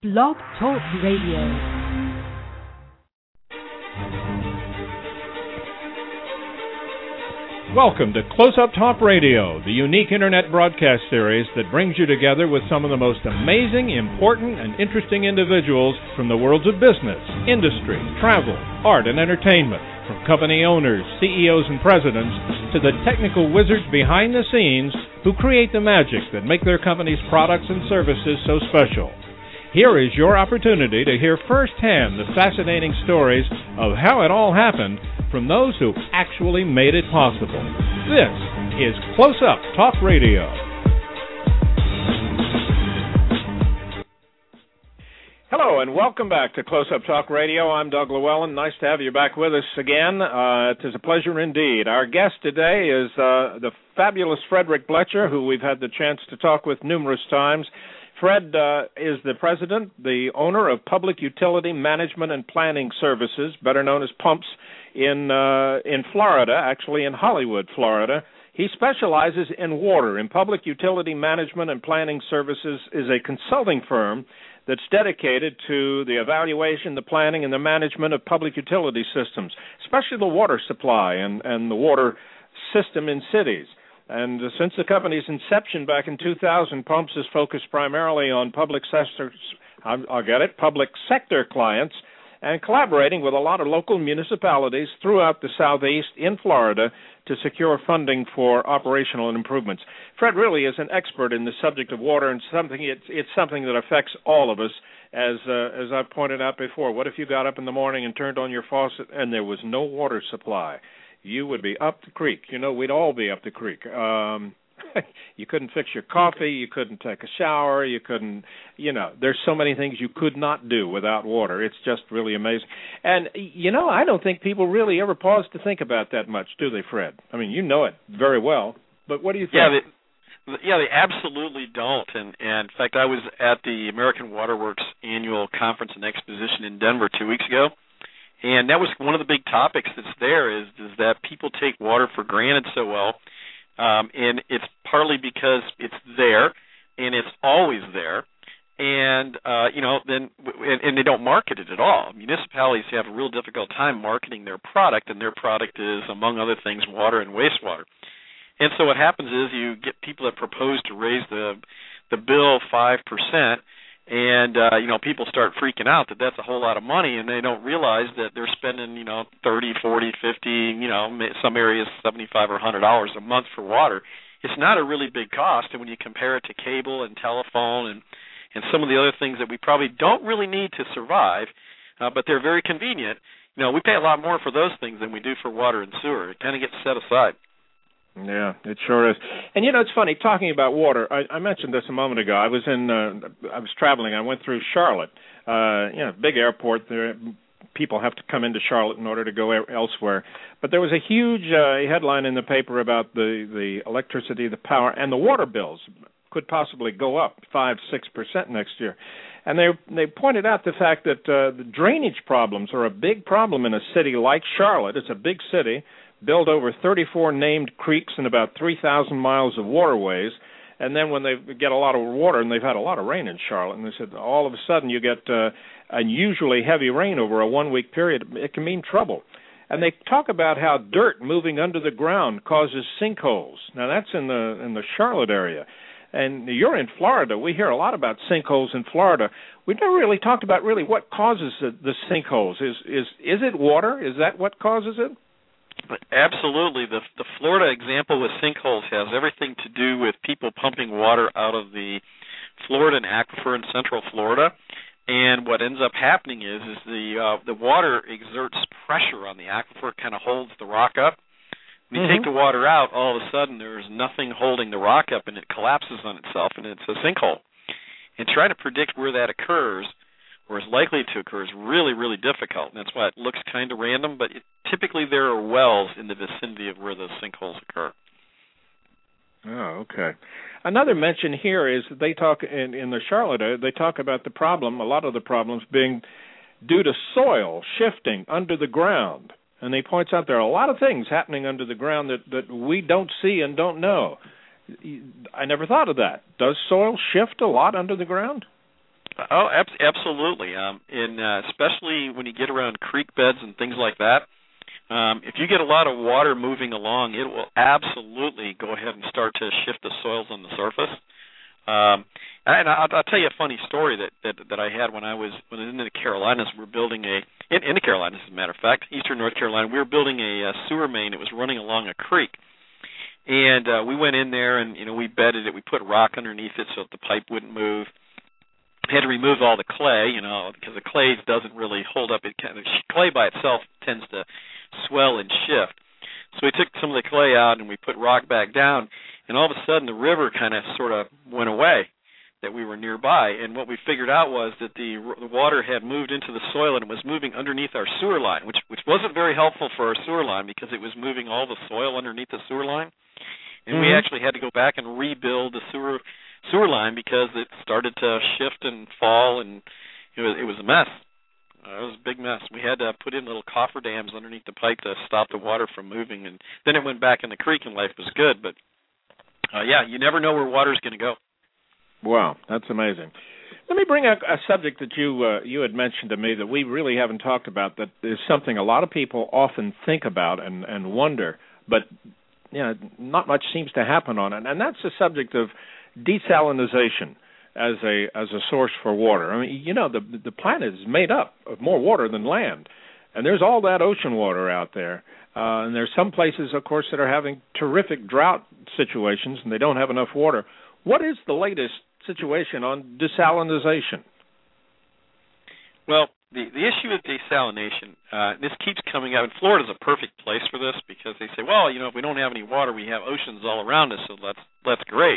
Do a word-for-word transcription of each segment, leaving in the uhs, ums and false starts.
Blog Talk Radio. Welcome to Close Up Talk Radio, the unique internet broadcast series that brings you together with some of the most amazing, important, and interesting individuals from the worlds of business, industry, travel, art, and entertainment, from company owners, C E Os, and presidents, to the technical wizards behind the scenes who create the magic that make their company's products and services so special. Here is your opportunity to hear firsthand the fascinating stories of how it all happened from those who actually made it possible. This is Close Up Talk Radio. Hello and welcome back to Close Up Talk Radio. I'm Doug Llewellyn. Nice to have you back with us again. Uh, it is a pleasure indeed. Our guest today is uh, the fabulous Frederick Blecher, who we've had the chance to talk with numerous times. Fred uh, is the president, the owner of Public Utility Management and Planning Services, better known as PUMPS, in uh, in Florida, actually in Hollywood, Florida. He specializes in water, and Public Utility Management and Planning Services is a consulting firm that's dedicated to the evaluation, the planning, and the management of public utility systems, especially the water supply and, and the water system in cities. And uh, since the company's inception back in two thousand, PUMPS is focused primarily on public sector, I'll, I'll get it, public sector clients, and collaborating with a lot of local municipalities throughout the Southeast in Florida to secure funding for operational improvements. Fred really is an expert in the subject of water, and something it's, it's something that affects all of us. As uh, as I've pointed out before, what if you got up in the morning and turned on your faucet and there was no water supply? You would be up the creek. You know, we'd all be up the creek. Um, you couldn't fix your coffee. You couldn't take a shower. You couldn't, you know, there's so many things you could not do without water. It's just really amazing. And, you know, I don't think people really ever pause to think about that much, do they, Fred? I mean, you know it very well. But what do you think? Yeah, they, yeah, they absolutely don't. And, and, in fact, I was at the American Water Works annual conference and exposition in Denver two weeks ago. And that was one of the big topics that's there is, is that people take water for granted so well, um, and it's partly because it's there, and it's always there, and, uh, you know, then and, and they don't market it at all. Municipalities have a real difficult time marketing their product, and their product is, among other things, water and wastewater. And so what happens is you get people that propose to raise the the bill five percent, and, uh, you know, people start freaking out that that's a whole lot of money, and they don't realize that they're spending, you know, thirty, forty, fifty, you know, some areas seventy-five or one hundred dollars a month for water. It's not a really big cost, and when you compare it to cable and telephone and, and some of the other things that we probably don't really need to survive, uh, but they're very convenient, you know, we pay a lot more for those things than we do for water and sewer. It kind of gets set aside. Yeah, it sure is. And, you know, it's funny, talking about water, I, I mentioned this a moment ago. I was in, uh, I was traveling. I went through Charlotte, uh, you know, big airport. There, people have to come into Charlotte in order to go elsewhere. But there was a huge uh, headline in the paper about the, the electricity, the power, and the water bills could possibly go up five, six percent next year. And they they pointed out the fact that uh, the drainage problems are a big problem in a city like Charlotte. It's a big city. Build over thirty-four named creeks and about three thousand miles of waterways. And then when they get a lot of water, and they've had a lot of rain in Charlotte, and they said all of a sudden you get uh, unusually heavy rain over a one-week period, it can mean trouble. And they talk about how dirt moving under the ground causes sinkholes. Now, that's in the in the Charlotte area. And you're in Florida. We hear a lot about sinkholes in Florida. We've never really talked about really what causes the, the sinkholes. Is, is, is it water? Is that what causes it? Absolutely. The the Florida example with sinkholes has everything to do with people pumping water out of the Floridan aquifer in central Florida. And what ends up happening is is the uh, the water exerts pressure on the aquifer, kind of holds the rock up. When you mm-hmm. take the water out, all of a sudden there's nothing holding the rock up, and it collapses on itself, and it's a sinkhole. And trying to predict where that occurs, or is likely to occur, is really, really difficult. And that's why it looks kind of random, but it, typically there are wells in the vicinity of where those sinkholes occur. Oh, okay. Another mention here is that they talk, in, in the Charlotte, they talk about the problem, a lot of the problems being due to soil shifting under the ground. And he points out there are a lot of things happening under the ground that, that we don't see and don't know. I never thought of that. Does soil shift a lot under the ground? Oh, ab- absolutely. Um, in uh, especially when you get around creek beds and things like that, um, if you get a lot of water moving along, it will absolutely go ahead and start to shift the soils on the surface. Um, and I'll, I'll tell you a funny story that, that that I had when I was when I was in the Carolinas. We were building a in, in the Carolinas, as a matter of fact, eastern North Carolina. We were building a, a sewer main. It was running along a creek, and uh, we went in there and you know we bedded it. We put rock underneath it so that the pipe wouldn't move. Had to remove all the clay, you know, because the clay doesn't really hold up. It kind of clay by itself tends to swell and shift. So we took some of the clay out and we put rock back down, and all of a sudden the river kind of sort of went away that we were nearby. And what we figured out was that the, the water had moved into the soil and it was moving underneath our sewer line, which which wasn't very helpful for our sewer line because it was moving all the soil underneath the sewer line. And mm-hmm. we actually had to go back and rebuild the sewer sewer line because it started to shift and fall, and it was, it was a mess. Uh, it was a big mess. We had to put in little coffer dams underneath the pipe to stop the water from moving, and then it went back in the creek and life was good. But, uh, yeah, you never know where water's going to go. Wow, that's amazing. Let me bring up a subject that you uh, you had mentioned to me that we really haven't talked about, that is something a lot of people often think about and, and wonder, but you know, not much seems to happen on it, and that's the subject of desalination as a as a source for water. I mean, you know, the the planet is made up of more water than land, and there's all that ocean water out there. Uh, and there's some places, of course, that are having terrific drought situations, and they don't have enough water. What is the latest situation on desalination? Well, the the issue with desalination, uh, this keeps coming up, and Florida's a perfect place for this because they say, well, you know, if we don't have any water, we have oceans all around us, so that's that's great.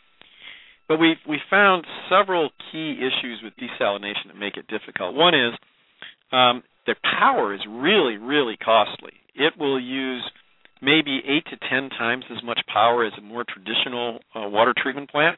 But we we found several key issues with desalination that make it difficult. One is um, the power is really, really costly. It will use maybe eight to ten times as much power as a more traditional uh, water treatment plant.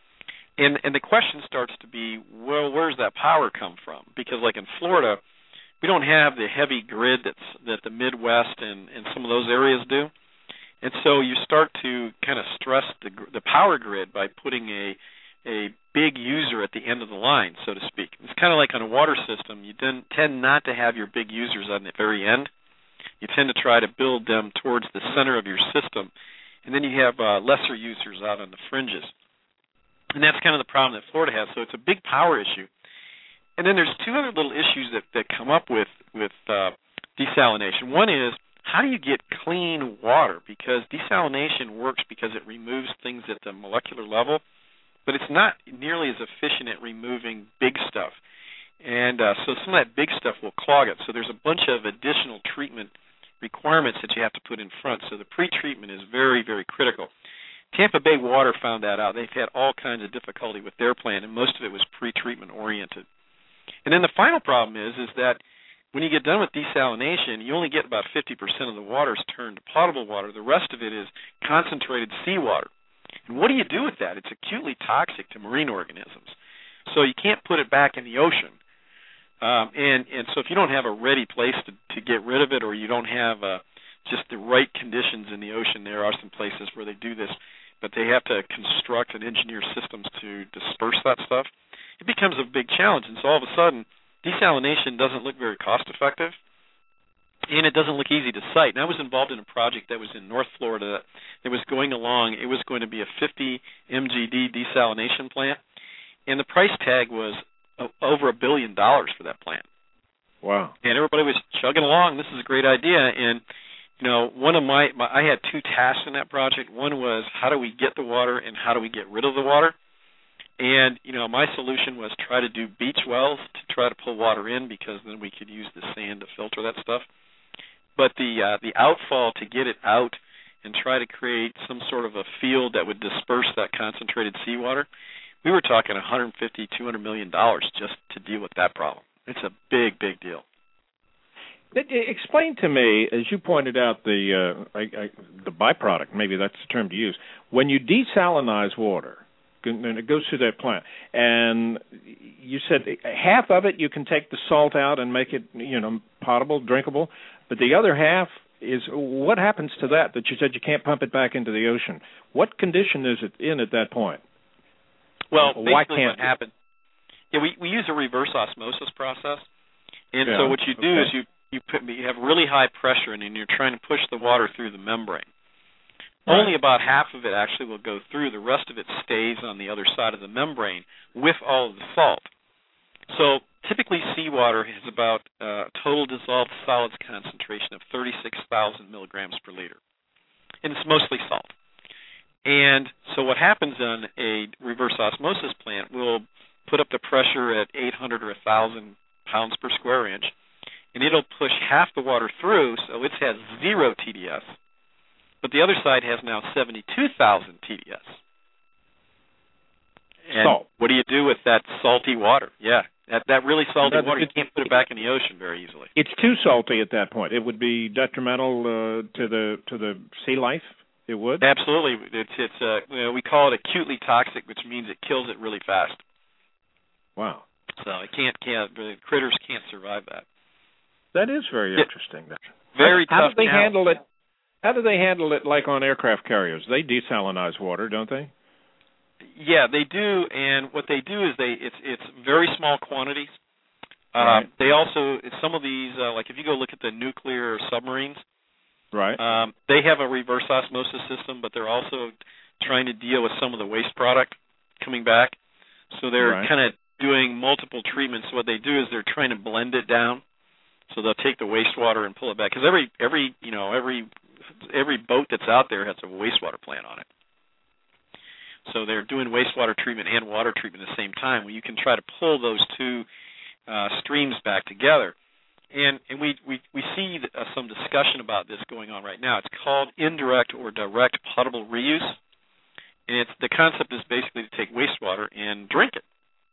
And and the question starts to be, well, where's that power come from? Because like in Florida, we don't have the heavy grid that's that the Midwest and, and some of those areas do. And so you start to kind of stress the the power grid by putting a a big user at the end of the line, so to speak. It's kind of like on a water system. You tend not to have your big users on the very end. You tend to try to build them towards the center of your system, and then you have uh, lesser users out on the fringes. And that's kind of the problem that Florida has. So it's a big power issue. And then there's two other little issues that, that come up with, with uh, desalination. One is, how do you get clean water? Because desalination works because it removes things at the molecular level, but it's not nearly as efficient at removing big stuff. And uh, so some of that big stuff will clog it. So there's a bunch of additional treatment requirements that you have to put in front. So the pre-treatment is very, very critical. Tampa Bay Water found that out. They've had all kinds of difficulty with their plant, and most of it was pre-treatment oriented. And then the final problem is, is that when you get done with desalination, you only get about fifty percent of the water is turned to potable water. The rest of it is concentrated seawater. And what do you do with that? It's acutely toxic to marine organisms. So you can't put it back in the ocean. Um, and, and so if you don't have a ready place to, to get rid of it, or you don't have uh, just the right conditions in the ocean, there are some places where they do this, but they have to construct and engineer systems to disperse that stuff. It becomes a big challenge. And so all of a sudden, desalination doesn't look very cost-effective, and it doesn't look easy to site. And I was involved in a project that was in North Florida that was going along. It was going to be a fifty M G D desalination plant, and the price tag was over a billion dollars for that plant. Wow. And everybody was chugging along. This is a great idea. And, you know, one of my, my I had two tasks in that project. One was, how do we get the water and how do we get rid of the water? And, you know, my solution was try to do beach wells to try to pull water in, because then we could use the sand to filter that stuff. But the uh, the outfall to get it out and try to create some sort of a field that would disperse that concentrated seawater, we were talking one hundred fifty, two hundred million dollars just to deal with that problem. It's a big, big deal. Explain to me, as you pointed out, the uh, I, I, the byproduct, maybe that's the term to use, when you desalinize water, and it goes through that plant, and you said half of it you can take the salt out and make it, you know, potable, drinkable, but the other half is, what happens to that, that you said you can't pump it back into the ocean? What condition is it in at that point? Well, Why basically can't what happens, Yeah, we, we use a reverse osmosis process. And yeah, so what you do okay. is you you, put, you have really high pressure in, and you're trying to push the water through the membrane. Right. Only about half of it actually will go through. The rest of it stays on the other side of the membrane with all of the salt. So typically seawater has about a uh, total dissolved solids concentration of thirty-six thousand milligrams per liter. And it's mostly salt. And so what happens on a reverse osmosis plant, we'll put up the pressure at eight hundred or one thousand pounds per square inch, and it'll push half the water through, so it has zero T D S. But the other side has now seventy-two thousand T D S. And Salt. What do you do with that salty water? Yeah, that that really salty That, water, you it, can't put it back in the ocean very easily. It's too salty at that point. It would be detrimental uh, to the to the sea life. It would. Absolutely. It's it's uh, you know, we call it acutely toxic, which means it kills it really fast. Wow. So it can't can't the critters can't survive that. That is very Yeah. interesting. Very how, tough. How do they now. handle it? How do they handle it? Like on aircraft carriers, they desalinize water, don't they? Yeah, they do, and what they do is they it's it's very small quantities. Right. Um, they also some of these uh, like if you go look at the nuclear submarines, right? Um, they have a reverse osmosis system, but they're also trying to deal with some of the waste product coming back. So they're right. kind of doing multiple treatments. What they do is they're trying to blend it down. So they'll take the wastewater and pull it back because every every you know every every boat that's out there has a wastewater plant on it. So they're doing wastewater treatment and water treatment at the same time, where you can try to pull those two uh, streams back together. And and we we we see uh, some discussion about this going on right now. It's called indirect or direct potable reuse, and it's the concept is basically to take wastewater and drink it.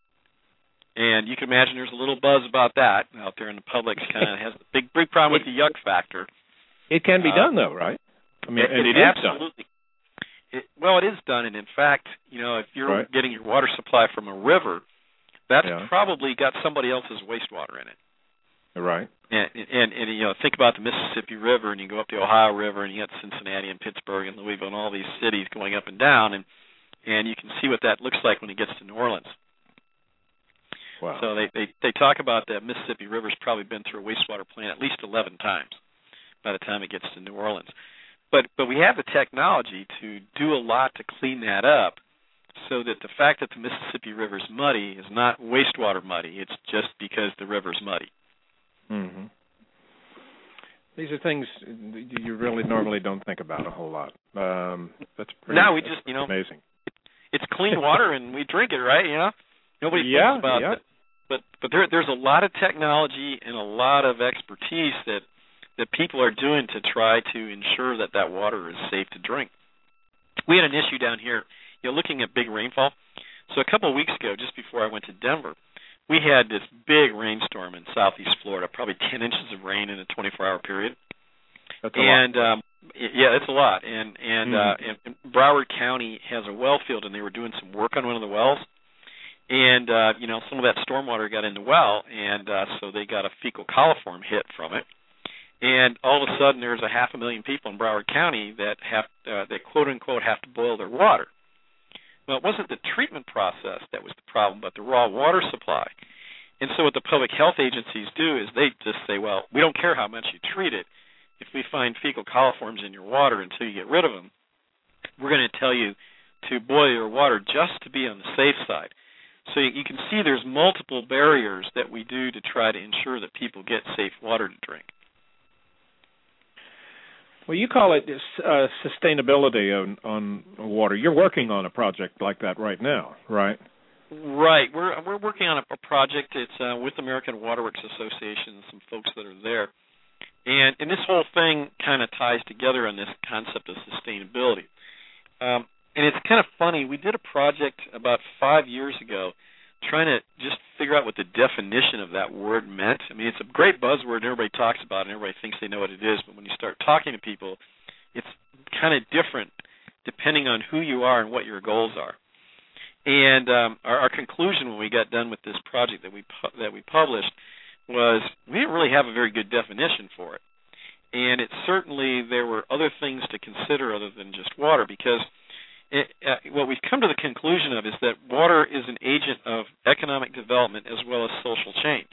And you can imagine there's a little buzz about that out there in the public. Kind of has a big big problem with the yuck factor. It can be uh, done though, right? I mean, it, and it, it is absolutely. done. It, well, it is done, and in fact, you know, if you're right. getting your water supply from a river, that's yeah. probably got somebody else's wastewater in it. Right. And, and and you know, think about the Mississippi River, and you go up the Ohio River, and you got Cincinnati and Pittsburgh and Louisville and all these cities going up and down, and and you can see what that looks like when it gets to New Orleans. Wow. So they they they talk about that Mississippi River's probably been through a wastewater plant at least eleven times by the time it gets to New Orleans. But but we have the technology to do a lot to clean that up, so that the fact that the Mississippi River's muddy is not wastewater muddy. It's just because the river's muddy. Mm-hmm. These are things you really normally don't think about a whole lot. Um, that's pretty, no, we that's just you know amazing. It's clean water and we drink it, right? You know, nobody yeah, thinks about yeah. it. But but there there's a lot of technology and a lot of expertise that that people are doing to try to ensure that that water is safe to drink. We had an issue down here, you know, looking at big rainfall. So a couple of weeks ago, just before I went to Denver, we had this big rainstorm in southeast Florida, probably ten inches of rain in a twenty-four hour period. That's a and lot. Um, yeah, it's a lot. And and, mm. uh, and Broward County has a well field, and they were doing some work on one of the wells. And uh, you know, some of that stormwater got in the well, and uh, so they got a fecal coliform hit from it. And all of a sudden, there's a half a million people in Broward County that have uh, that quote unquote have to boil their water. Well, it wasn't the treatment process that was the problem, but the raw water supply. And so what the public health agencies do is they just say, well, we don't care how much you treat it. If we find fecal coliforms in your water until you get rid of them, we're going to tell you to boil your water just to be on the safe side. So you can see there's multiple barriers that we do to try to ensure that people get safe water to drink. Well, you call it uh, sustainability on, on water. You're working on a project like that right now, right? Right. We're we're working on a, a project. It's uh, with American Waterworks Association and some folks that are there. And, and this whole thing kind of ties together on this concept of sustainability. Um, and it's kind of funny. We did a project about five years ago trying to just figure out what the definition of that word meant. I mean, it's a great buzzword, and everybody talks about it, and everybody thinks they know what it is. But when you start talking to people, it's kind of different depending on who you are and what your goals are. And um, our, our conclusion when we got done with this project that we pu- that we published was we didn't really have a very good definition for it. And it certainly, there were other things to consider other than just water, because it, uh, what we've come to the conclusion of is that water is an agent of economic development as well as social change.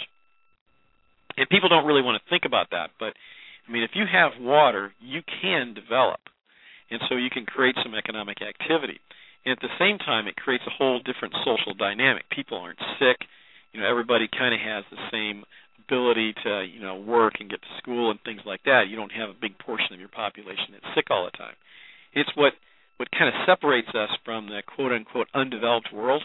And people don't really want to think about that, but I mean, if you have water, you can develop, and so you can create some economic activity. And at the same time, it creates a whole different social dynamic. People aren't sick. You know, everybody kind of has the same ability to, you know, work and get to school and things like that. You don't have a big portion of your population that's sick all the time. It's what, what kind of separates us from the quote-unquote undeveloped world.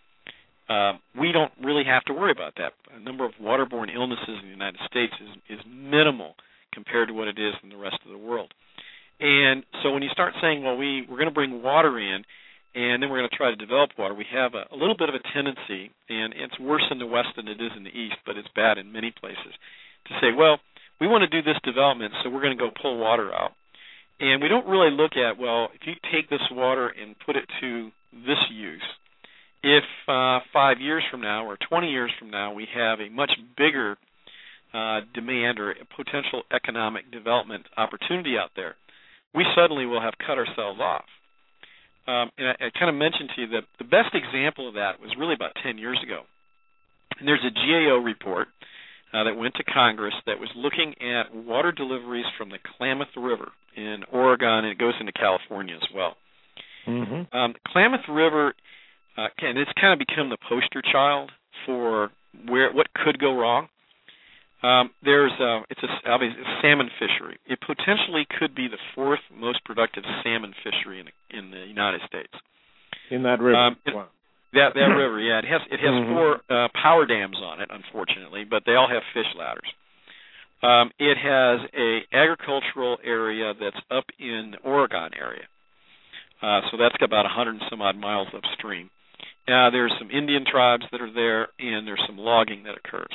Uh, we don't really have to worry about that. A number of waterborne illnesses in the United States is, is minimal compared to what it is in the rest of the world. And so when you start saying, well, we, we're going to bring water in, and then we're going to try to develop water, we have a, a little bit of a tendency, and it's worse in the West than it is in the East, but it's bad in many places, to say, well, we want to do this development, so we're going to go pull water out. And we don't really look at, well, if you take this water and put it to this use, if uh, five years from now or twenty years from now we have a much bigger uh, demand or potential economic development opportunity out there, we suddenly will have cut ourselves off. Um, and I, I kind of mentioned to you that the best example of that was really about ten years ago. And there's a G A O report uh, that went to Congress that was looking at water deliveries from the Klamath River in Oregon, and it goes into California as well. Mm-hmm. Um, the Klamath River, uh, and it's kind of become the poster child for where what could go wrong. Um, there's a, it's a, obviously a salmon fishery. It potentially could be the fourth most productive salmon fishery in the, in the United States. In that river. Um, it, wow. That that river, yeah. It has it has mm-hmm. four uh, power dams on it, unfortunately, but they all have fish ladders. Um, it has a agricultural area that's up in the Oregon area, uh, so that's about a hundred and some odd miles upstream. Uh, there's some Indian tribes that are there, and there's some logging that occurs.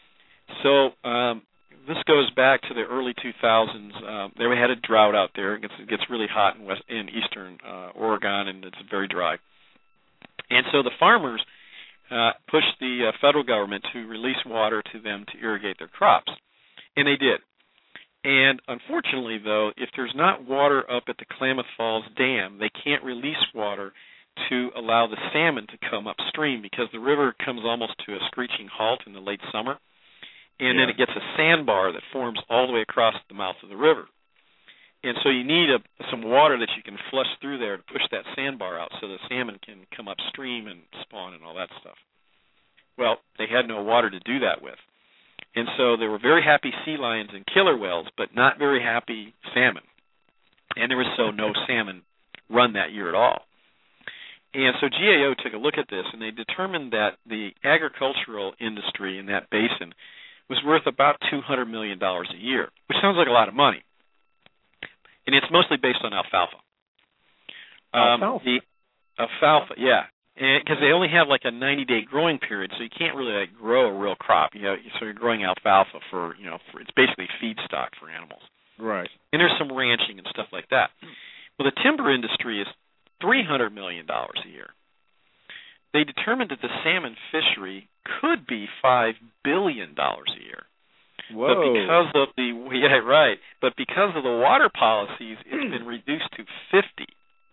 So um, this goes back to the early two thousands. Uh, they had a drought out there. It gets, it gets really hot in west in eastern uh, Oregon, and it's very dry. And so the farmers uh, pushed the uh, federal government to release water to them to irrigate their crops, and they did. And unfortunately, though, if there's not water up at the Klamath Falls Dam, they can't release water to allow the salmon to come upstream because the river comes almost to a screeching halt in the late summer. And yeah. then it gets a sandbar that forms all the way across the mouth of the river. And so you need a, some water that you can flush through there to push that sandbar out so the salmon can come upstream and spawn and all that stuff. Well, they had no water to do that with. And so there were very happy sea lions and killer whales, but not very happy salmon. And there was so no salmon run that year at all. And so G A O took a look at this, and they determined that the agricultural industry in that basin was worth about two hundred million dollars a year, which sounds like a lot of money. And it's mostly based on alfalfa. Um, alfalfa? The alfalfa, yeah. Because they only have like a ninety-day growing period, so you can't really like grow a real crop. You know, so you're growing alfalfa for, you know, for, it's basically feedstock for animals. Right. And there's some ranching and stuff like that. Well, the timber industry is three hundred million dollars a year. They determined that the salmon fishery could be five billion dollars a year. Whoa. But because of the yeah right, but because of the water policies, it's been reduced to fifty.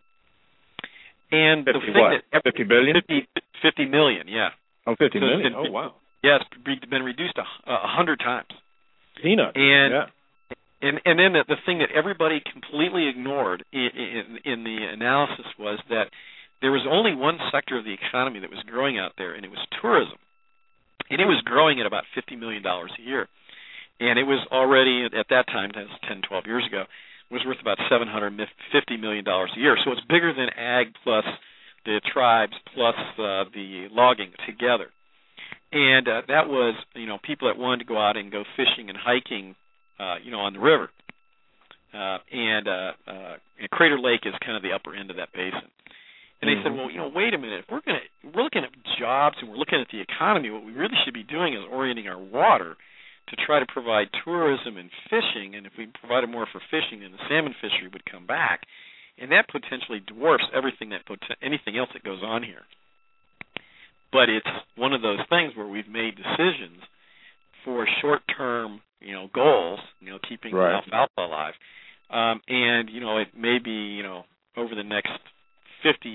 And fifty the thing what? that fifty billion, fifty, fifty million, yeah. Oh, fifty so million. Been, oh, wow. Yeah, it's been reduced a, a hundred times. Peanuts. And yeah. and and then the, the thing that everybody completely ignored in, in in the analysis was that there was only one sector of the economy that was growing out there, and it was tourism. And it was growing at about fifty million dollars a year. And it was already, at that time, that was ten, twelve years ago, was worth about seven hundred fifty million dollars a year. So it's bigger than ag plus the tribes plus uh, the logging together. And uh, that was, you know, people that wanted to go out and go fishing and hiking, uh, you know, on the river. Uh, and, uh, uh, and Crater Lake is kind of the upper end of that basin. And they mm-hmm. said, well, you know, wait a minute. If we're going to, we're looking at jobs and we're looking at the economy, what we really should be doing is orienting our water to try to provide tourism and fishing. And if we provided more for fishing, then the salmon fishery would come back. And that potentially dwarfs everything that pot- anything else that goes on here. But it's one of those things where we've made decisions for short-term, you know, goals, you know, keeping right. alfalfa alive. Um, and, you know, it may be, you know, over the next fifty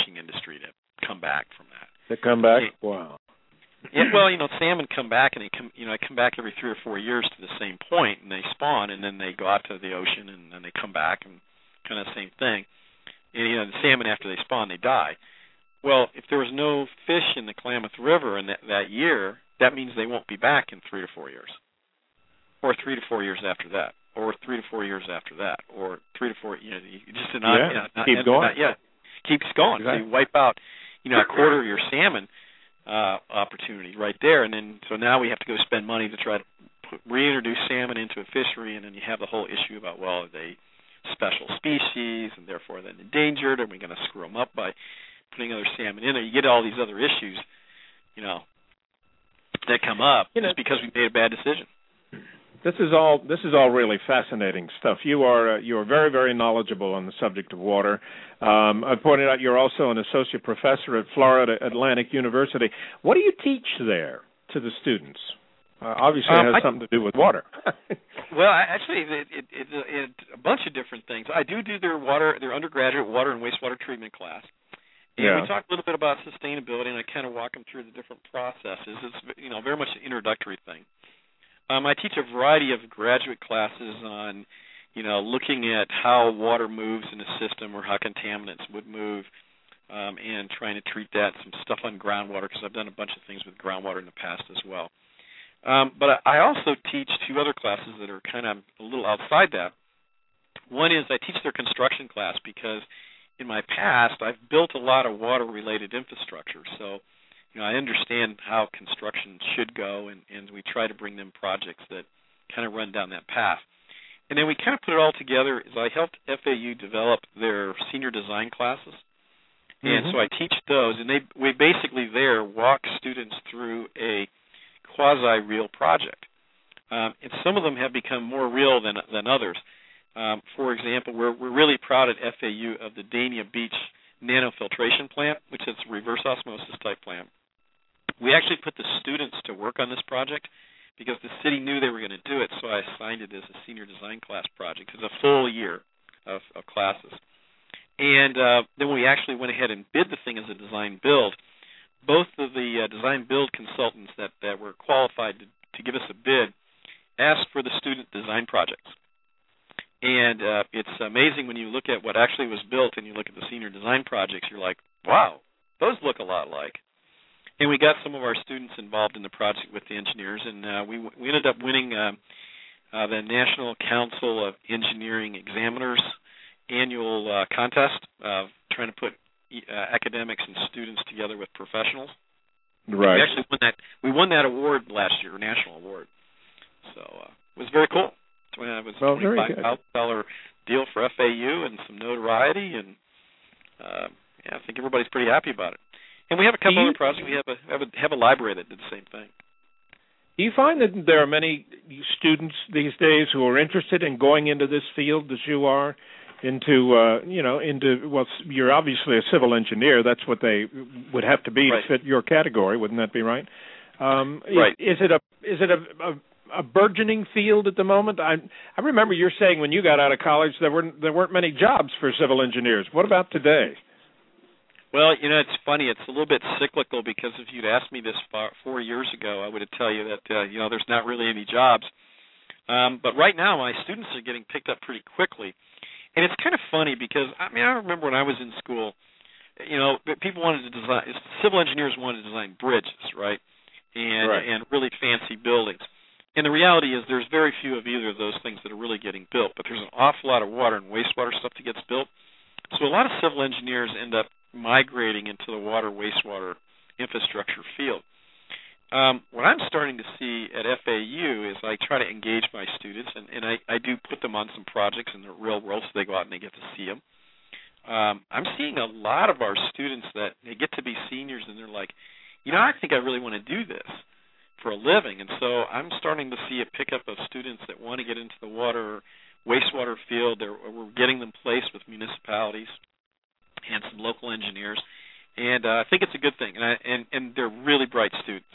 fishing industry to come back from that. To come back? Yeah. Wow. Yeah, well, you know, salmon come back, and they come, you know, they come back every three or four years to the same point, and they spawn, and then they go out to the ocean, and then they come back, and kind of the same thing. And, you know, the salmon, after they spawn, they die. Well, if there was no fish in the Klamath River in that, that year, that means they won't be back in three to four years, or three to four years after that, or three to four years after that, or three to four, you know, you just not, yeah. you know, not, keep not, going. Not, yeah, keeps going. Exactly. So you wipe out, you know, a quarter of your salmon uh, opportunity right there, and then so now we have to go spend money to try to put, reintroduce salmon into a fishery, and then you have the whole issue about, well, are they special species, and therefore then endangered? Are we going to screw them up by putting other salmon in there? You get all these other issues, you know, that come up you know, just because we made a bad decision. This is all this is all really fascinating stuff. You are uh, you are very very knowledgeable on the subject of water. Um, I pointed out you're also an associate professor at Florida Atlantic University. What do you teach there to the students? Uh, obviously, um, it has I, something to do with water. Well, actually, it, it, it, it, a bunch of different things. I do do their water, their undergraduate water and wastewater treatment class, and yeah. we talk a little bit about sustainability, and I kind of walk them through the different processes. It's, you know, very much an introductory thing. Um, I teach a variety of graduate classes on, you know, looking at how water moves in a system or how contaminants would move, um, and trying to treat that. Some stuff on groundwater, because I've done a bunch of things with groundwater in the past as well. Um, but I also teach two other classes that are kind of a little outside that. One is I teach their construction class because in my past I've built a lot of water-related infrastructure. So, you know, I understand how construction should go, and, and we try to bring them projects that kind of run down that path. And then we kind of put it all together as I helped F A U develop their senior design classes. Mm-hmm. And so I teach those, and they we basically there walk students through a quasi-real project. Um, and some of them have become more real than than others. Um, for example, we're we're really proud at F A U of the Dania Beach nanofiltration plant, which is a reverse osmosis type plant. We actually put the students to work on this project because the city knew they were going to do it, so I assigned it as a senior design class project. It's a full year of, of classes. And uh, then we actually went ahead and bid the thing as a design build. Both of the uh, design build consultants that, that were qualified to, to give us a bid asked for the student design projects. And uh, it's amazing when you look at what actually was built and you look at the senior design projects, you're like, wow, those look a lot like. And we got some of our students involved in the project with the engineers, and uh, we we ended up winning uh, uh, the National Council of Engineering Examiners annual uh, contest of trying to put uh, academics and students together with professionals. Right. We actually won that. We won that award last year, a national award. So uh, it was very cool. It was a well, twenty-five thousand dollars deal for F A U and some notoriety, and uh, yeah, I think everybody's pretty happy about it. And we have a couple you, other projects. We have a, have a have a library that did the same thing. Do you find that there are many students these days who are interested in going into this field as you are, into uh, you know, into well, you're obviously a civil engineer. That's what they would have to be right. to fit your category. Wouldn't that be right? Um, right. Is, is it a is it a, a, a burgeoning field at the moment? I I remember you're saying when you got out of college there weren't there weren't many jobs for civil engineers. What about today? Well, you know, it's funny. It's a little bit cyclical because if you'd asked me this far, four years ago, I would have tell you that, uh, you know, there's not really any jobs. Um, but right now, my students are getting picked up pretty quickly. And it's kind of funny because, I mean, I remember when I was in school, you know, people wanted to design, civil engineers wanted to design bridges, right, and right. and really fancy buildings. And the reality is there's very few of either of those things that are really getting built, but there's an awful lot of water and wastewater stuff that gets built. So a lot of civil engineers end up migrating into the water wastewater infrastructure field. Um, what I'm starting to see at F A U is I try to engage my students, and, and I, I do put them on some projects in the real world so they go out and they get to see them. Um, I'm seeing a lot of our students that they get to be seniors and they're like, you know, I think I really want to do this for a living. And so I'm starting to see a pickup of students that want to get into the water wastewater field. They're, we're getting them placed with municipalities and some local engineers, and uh, I think it's a good thing, and, I, and and they're really bright students.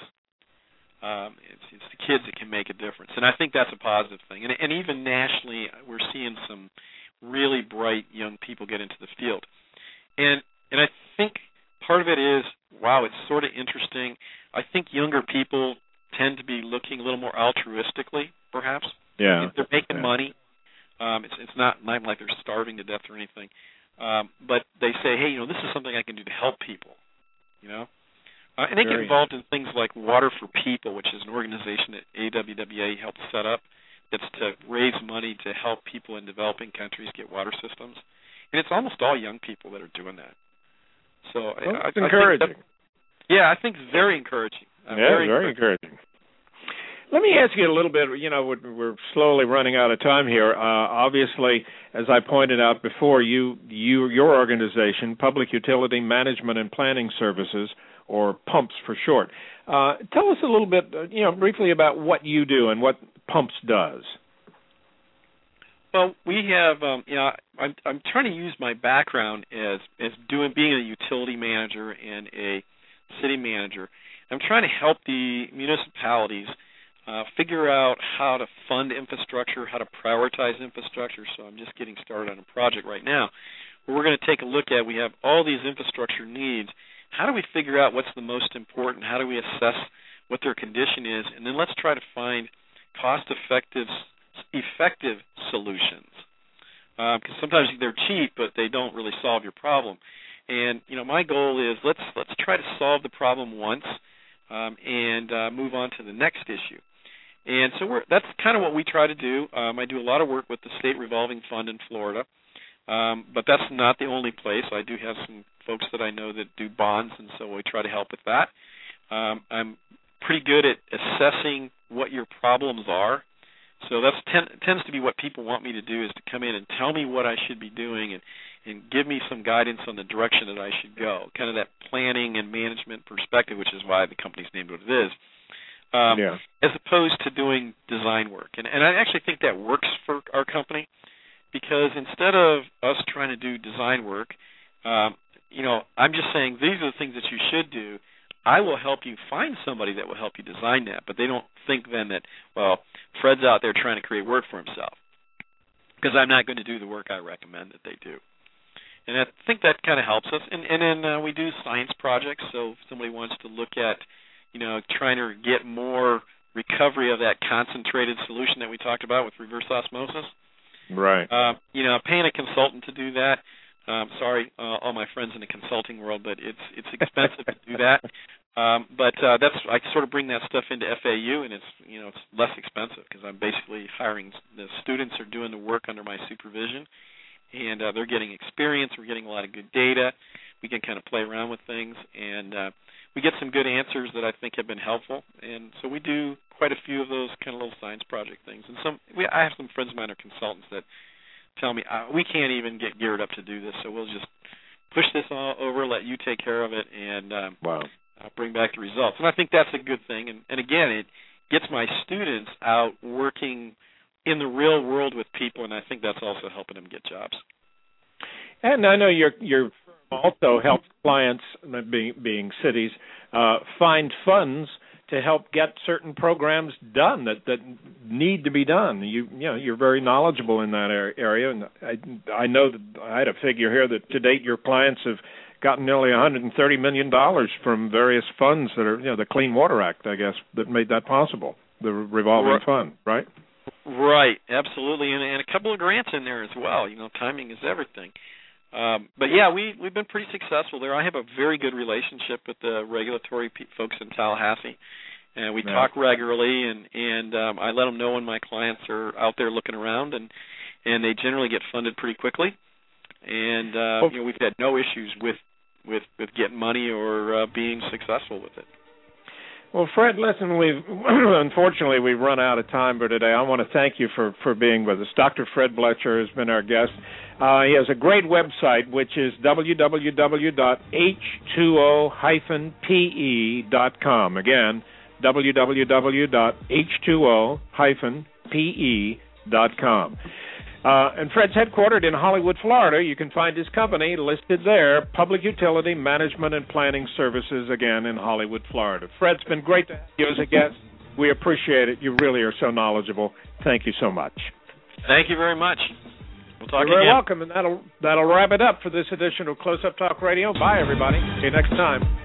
Um, it's, it's the kids that can make a difference, and I think that's a positive thing. And, and even nationally, we're seeing some really bright young people get into the field. And and I think part of it is, wow, it's sort of interesting. I think younger people tend to be looking a little more altruistically, perhaps. Yeah. If they're making yeah. money. Um, it's it's not, not like they're starving to death or anything. Um, but they say, hey, you know, this is something I can do to help people, you know. Uh, and they get involved in things like Water for People, which is an organization that A W W A helped set up that's to raise money to help people in developing countries get water systems. And it's almost all young people that are doing that. So well, I, it's I encouraging. Think that, yeah, I think it's very encouraging. Uh, yeah, very, very encouraging. Let me ask you a little bit, you know, we're, we're slowly running out of time here. Uh, obviously, as I pointed out before, you, you, your organization, Public Utility Management and Planning Services, or PUMPS for short. Uh, tell us a little bit, uh, you know, briefly about what you do and what PUMPS does. Well, we have, um, you know, I'm, I'm trying to use my background as as doing being a utility manager and a city manager. I'm trying to help the municipalities uh, figure out how to fund infrastructure, how to prioritize infrastructure. So I'm just getting started on a project right now where we're going to take a look at, we have all these infrastructure needs. How do we figure out what's the most important? How do we assess what their condition is? And then let's try to find cost-effective effective solutions. Because uh, sometimes they're cheap, but they don't really solve your problem. And, you know, my goal is let's let's try to solve the problem once um, and uh, move on to the next issue. And so we're, that's kind of what we try to do. Um, I do a lot of work with the State Revolving Fund in Florida. Um, but that's not the only place. I do have some folks that I know that do bonds, and so we try to help with that. Um, I'm pretty good at assessing what your problems are. So that ten, tends to be what people want me to do, is to come in and tell me what I should be doing and, and give me some guidance on the direction that I should go, kind of that planning and management perspective, which is why the company's named what it is, um, yeah. as opposed to doing design work. And, and I actually think that works for our company, because instead of us trying to do design work, um, you know, I'm just saying these are the things that you should do. I will help you find somebody that will help you design that. But they don't think then that, well, Fred's out there trying to create work for himself, because I'm not going to do the work I recommend that they do. And I think that kind of helps us. And, and then uh, we do science projects. So if somebody wants to look at, you know, trying to get more recovery of that concentrated solution that we talked about with reverse osmosis, right? Uh, you know, paying a consultant to do that. Um, sorry, uh, all my friends in the consulting world, but it's it's expensive to do that. Um, but uh, that's I sort of bring that stuff into F A U, and it's you know it's less expensive because I'm basically hiring the students are doing the work under my supervision, and uh, they're getting experience. We're getting a lot of good data. We can kind of play around with things, and uh, we get some good answers that I think have been helpful. And so we do quite a few of those kind of little science project things. And some we, I have some friends of mine who are consultants that tell me, uh, we can't even get geared up to do this, so we'll just push this all over, let you take care of it, and um, wow. uh, bring back the results. And I think that's a good thing. And, and again, it gets my students out working in the real world with people, and I think that's also helping them get jobs. And I know your your firm also helps clients, being, being cities, uh, find funds to help get certain programs done that, that need to be done. You you know you're very knowledgeable in that area, and I I know that I had a figure here that to date your clients have gotten nearly one hundred thirty million dollars from various funds that are you know the Clean Water Act, I guess, that made that possible. The revolving right. fund, right? Right, absolutely, and, and a couple of grants in there as well. You know, timing is everything. Um, but yeah, we we've been pretty successful there. I have a very good relationship with the regulatory pe- folks in Tallahassee, and we yeah. talk regularly. And and um, I let them know when my clients are out there looking around, and and they generally get funded pretty quickly. And uh, well, you know, we've had no issues with with, with getting money or uh, being successful with it. Well, Fred, listen, we've unfortunately we've run out of time for today. I want to thank you for, for being with us. Doctor Fred Blecher has been our guest. Uh, he has a great website, which is w w w dot h two o dash p e dot com. Again, w w w dot h two o dash p e dot com. Uh, and Fred's headquartered in Hollywood, Florida. You can find his company listed there, Public Utility Management and Planning Services, again, in Hollywood, Florida. Fred, it's been great to have you as a guest. We appreciate it. You really are so knowledgeable. Thank you so much. Thank you very much. We'll talk You're again. very welcome, and that'll that'll wrap it up for this edition of Close Up Talk Radio. Bye, everybody. See you next time.